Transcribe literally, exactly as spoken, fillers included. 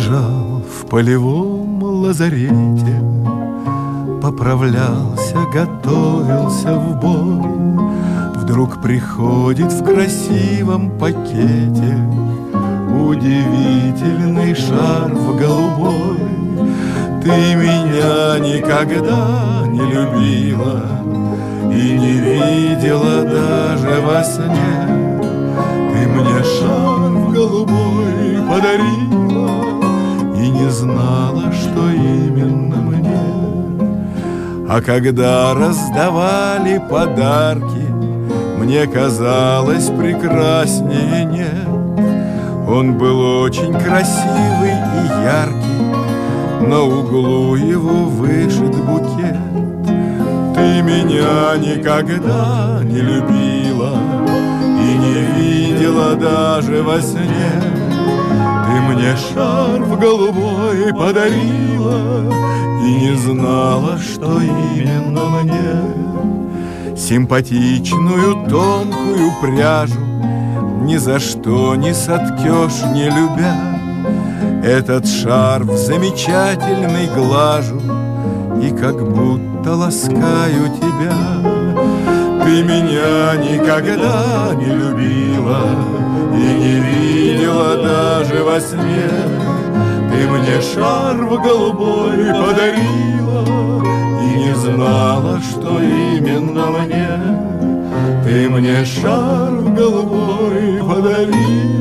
Лежал в полевом лазарете, поправлялся, готовился в бой. Вдруг приходит в красивом пакете удивительный шарф голубой. Ты меня никогда не любила и не видела даже во сне. Ты мне шарф голубой подарила и не знала, что именно мне. А когда раздавали подарки, мне казалось, прекраснее нет. Он был очень красивый и яркий, на углу его вышит букет. Ты меня никогда не любила и не видела даже во сне. Ты мне шарф голубой подарила и не знала, что именно мне. Симпатичную тонкую пряжу ни за что не соткешь, не любя. Этот шарф замечательный глажу и как будто ласкаю тебя. Ты меня никогда не любила и не видела даже во сне. Ты мне шарф голубой подарила и не знала, что именно мне. Ты мне шарф голубой подарила